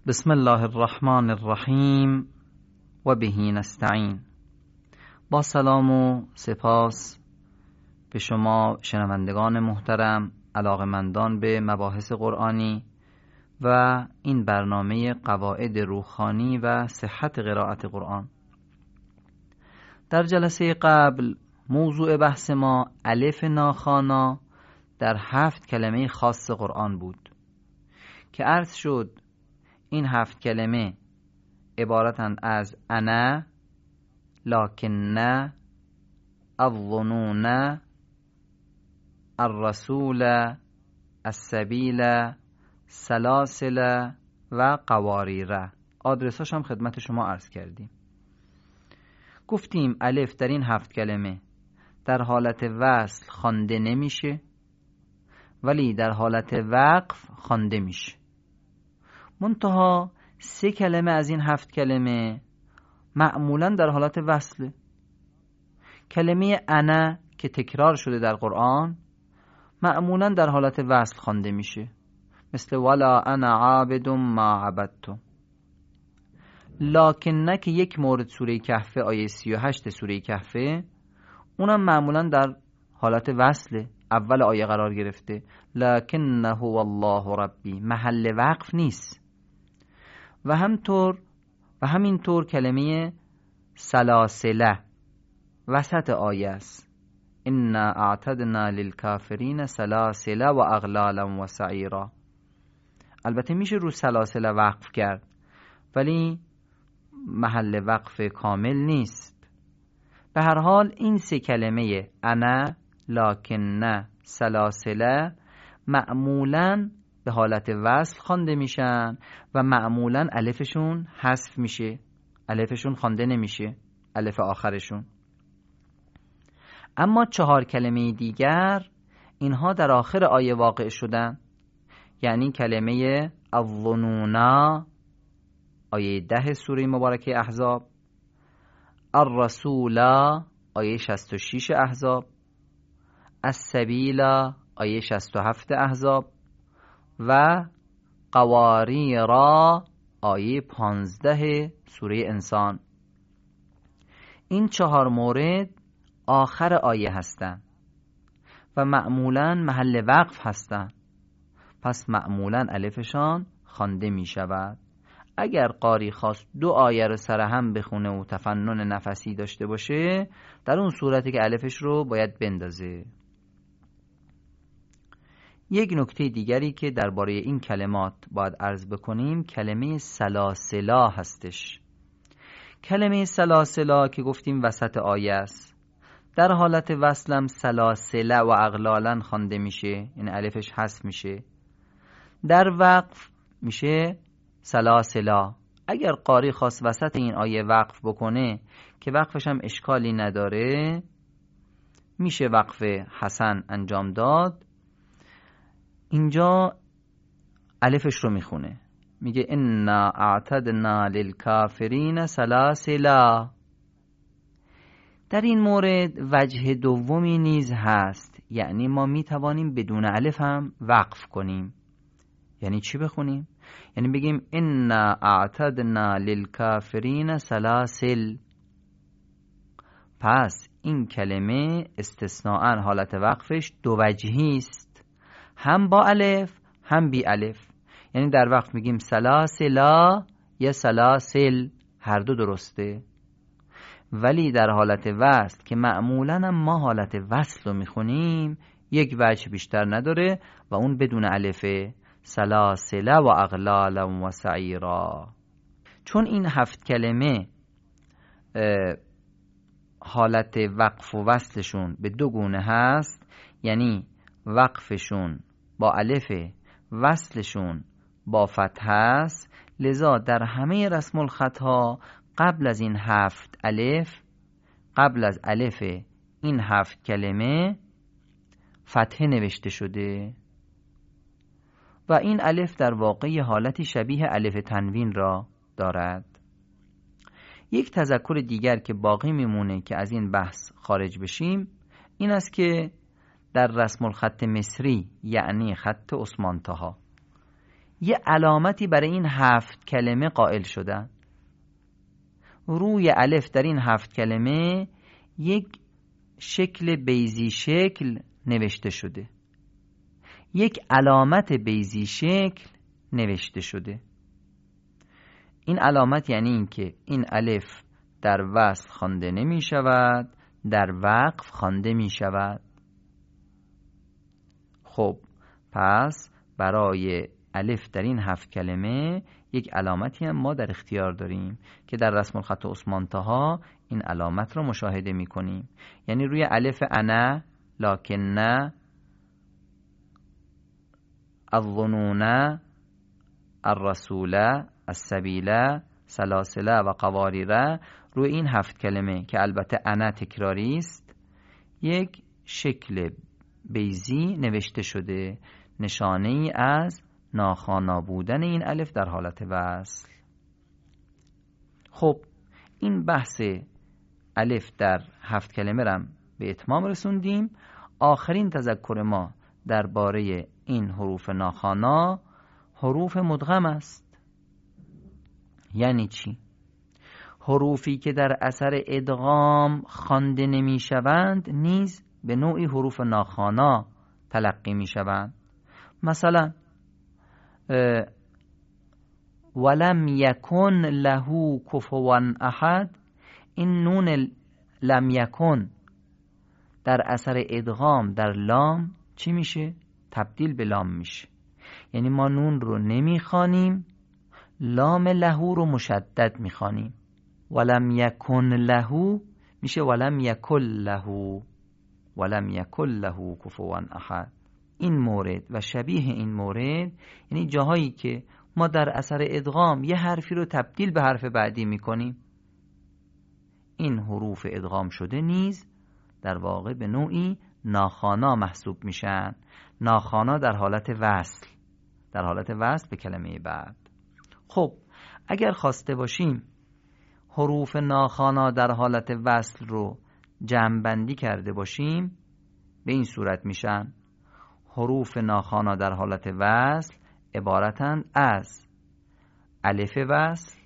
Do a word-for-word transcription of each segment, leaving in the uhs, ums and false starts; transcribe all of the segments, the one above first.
بسم الله الرحمن الرحیم و به نستعین. با سلام و سپاس به شما شنوندگان محترم، علاقمندان به مباحث قرآنی و این برنامه قواعد روحانی و صحت قرائت قرآن. در جلسه قبل موضوع بحث ما الف ناخوانا در هفت کلمه خاص قرآن بود که عرض شد این هفت کلمه عبارتند از انا، لکن، الظنون، الرسول، السبیل، سلاسل و قواریره. آدرساش هم خدمت شما عرض کردیم. گفتیم الف در این هفت کلمه در حالت وصل خوانده نمیشه ولی در حالت وقف خوانده میشه. منتها سه کلمه از این هفت کلمه معمولا در حالت وصله. کلمه انا که تکرار شده در قرآن معمولا در حالت وصل خوانده میشه، مثل ولا انا عابد ما عبدتم. لکن نه که یک مورد سوره کهف آیه سی و هشت سوره کهف، اونم معمولا در حالت وصله، اول آیه قرار گرفته لکنه هو الله ربی، محل وقف نیست. و همطور و همینطور کلمه سلاسله وسط آیه است، انا اعتدنا للکافرین سلاسله و اغلالا و سعیرا. البته میشه رو سلاسله وقف کرد ولی محل وقف کامل نیست. به هر حال این سه کلمه انا، لکن، سلاسله معمولاً به حالت وصل خوانده میشن و معمولاً الفشون حذف میشه، الفشون خوانده نمیشه، الف آخرشون. اما چهار کلمه دیگر اینها در آخر آیه واقع شدن، یعنی کلمه الظنونا آیه ده سوره مبارکه احزاب، الرسول آیه شصت و شش احزاب، السبیل آیه شصت و هفت احزاب و قواریرا آیه پانزده سوره انسان. این چهار مورد آخر آیه هستند و معمولاً محل وقف هستند، پس معمولاً الفشان خوانده می شود. اگر قاری خواست دو آیه رو سر هم بخونه و تفنن نفسی داشته باشه، در اون صورتی که الفش رو باید بندازه. یک نکته دیگری که درباره این کلمات باید عرض بکنیم کلمه سلاسلا هستش. کلمه سلاسلا که گفتیم وسط آیه است، در حالت وصلم سلاسله و اغلالا خوانده میشه، این الفش حذف میشه. در وقف میشه سلاسلا. اگر قاری خواست وسط این آیه وقف بکنه که وقفش هم اشکالی نداره، میشه وقف حسن انجام داد. اینجا الفش رو میخونه، میگه انا اعتدنا للکافرین سلاسلا. در این مورد وجه دومی نیز هست، یعنی ما میتوانیم بدون الف هم وقف کنیم. یعنی چی بخونیم؟ یعنی بگیم انا اعتدنا للکافرین سلاسل. پس این کلمه استثناءً حالت وقفش دو وجهی است، هم با الف هم بی الف. یعنی در وقت میگیم سلاسلا یا سلاسل، هر دو درسته. ولی در حالت وصل که معمولاً ما حالت وصل رو میخونیم یک وجه بیشتر نداره و اون بدون الفه، سلاسل و اغلالا و سعیرا. چون این هفت کلمه حالت وقف و وصلشون به دو گونه هست، یعنی وقفشون با الف، وصلشون با فتحه است، لذا در همه رسم الخط ها قبل از این هفت الف، قبل از الف این هفت کلمه فتحه نوشته شده و این الف در واقع حالتی شبیه الف تنوین را دارد. یک تذکر دیگر که باقی میمونه که از این بحث خارج بشیم این است که در رسم الخط مصری، یعنی خط عثمان طاها، یه علامتی برای این هفت کلمه قائل شدن. روی الف در این هفت کلمه یک شکل بیضی شکل نوشته شده، یک علامت بیضی شکل نوشته شده. این علامت یعنی این که این الف در وصل خوانده نمی شود، در وقف خوانده می شود. خب پس برای الف در این هفت کلمه یک علامتی هم ما در اختیار داریم که در رسم الخط عثمان طه این علامت رو مشاهده می کنیم. یعنی روی الف انا، لکن، الظنون، الرسول، السبیل، سلاسل و قواریر، روی این هفت کلمه که البته انا تکراری است یک شکل بیضی نوشته شده، نشانه ای از ناخوانا بودن این الف در حالت وصل. خب این بحث الف در هفت کلمه رم به اتمام رسوندیم. آخرین تذکر ما درباره این حروف ناخوانا حروف مدغم است. یعنی چی؟ حروفی که در اثر ادغام خوانده نمی شوند نیز به نوعی حروف ناخوانا تلقی می شوند. مثلا ولم یکن له کفوا احد، این نون لم یکن در اثر ادغام در لام چی میشه؟ تبدیل به لام میشه. یعنی ما نون رو نمیخوانیم، لام لهو رو مشدد میخوانیم. ولم یکن له میشه ولم یکن له، ولم یکن له کفوا احد. این مورد و شبیه این مورد یعنی جاهایی که ما در اثر ادغام یه حرفی رو تبدیل به حرف بعدی میکنیم، این حروف ادغام شده نیز در واقع به نوعی ناخوانا محسوب میشن. ناخوانا در حالت وصل، در حالت وصل به کلمه بعد. خب اگر خواسته باشیم حروف ناخوانا در حالت وصل رو جمع بندی کرده باشیم، به این صورت میشن: حروف ناخوانا در حالت وصل عبارتند از الف وصل،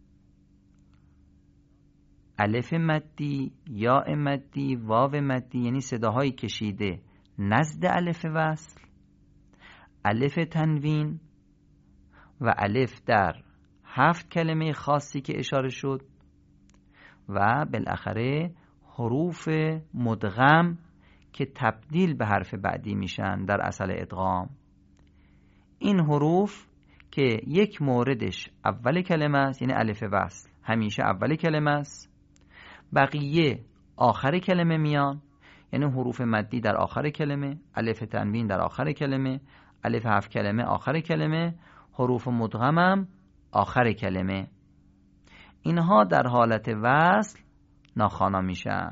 الف مدی، یاء مدی، واو مدی یعنی صداهای کشیده نزد الف وصل، الف تنوین و الف در هفت کلمه خاصی که اشاره شد، و بالاخره حروف مدغم که تبدیل به حرف بعدی میشن در اصل ادغام. این حروف که یک موردش اول کلمه است، یعنی الف وصل همیشه اول کلمه است، بقیه آخر کلمه میان، یعنی حروف مدی در آخر کلمه، الف تنوین در آخر کلمه، الف هفت کلمه آخر کلمه، حروف مدغم هم آخر کلمه. اینها در حالت وصل ناخوانا میشن.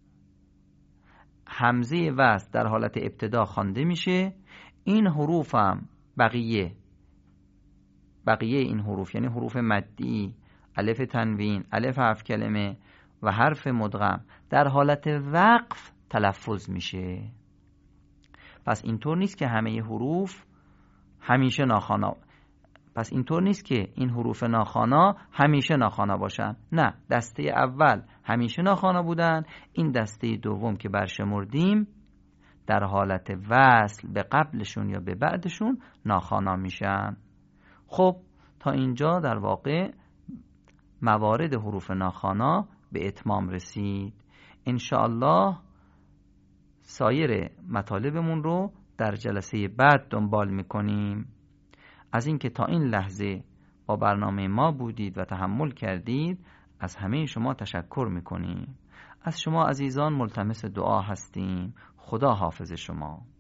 همزه وصل در حالت ابتدا خوانده میشه. این حروف هم بقیه بقیه این حروف یعنی حروف مدی، الف تنوین، الف هفت کلمه و حرف مدغم در حالت وقف تلفظ میشه. پس اینطور نیست که همه حروف همیشه ناخوانا پس اینطور نیست که این حروف ناخوانا همیشه ناخوانا باشن. نه، دسته اول همیشه ناخوانا بودن، این دسته دوم که برشمردیم در حالت وصل به قبلشون یا به بعدشون ناخوانا میشن. خب تا اینجا در واقع موارد حروف ناخوانا به اتمام رسید. انشاءالله سایر مطالبمون رو در جلسه بعد دنبال میکنیم. از اینکه تا این لحظه با برنامه ما بودید و تحمل کردید از همه شما تشکر میکنیم. از شما عزیزان ملتمس دعا هستیم. خدا حافظ شما.